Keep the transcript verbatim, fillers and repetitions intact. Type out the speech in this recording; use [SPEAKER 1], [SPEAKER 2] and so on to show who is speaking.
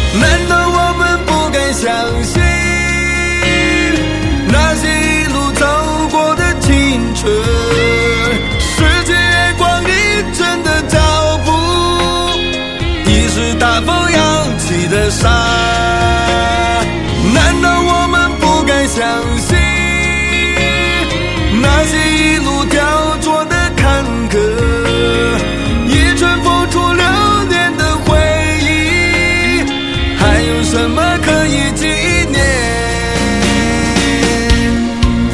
[SPEAKER 1] 难道我们不该相信那些一路走过的青春？世界光阴真的脚步，已是大风扬起的沙。难道我们不该相信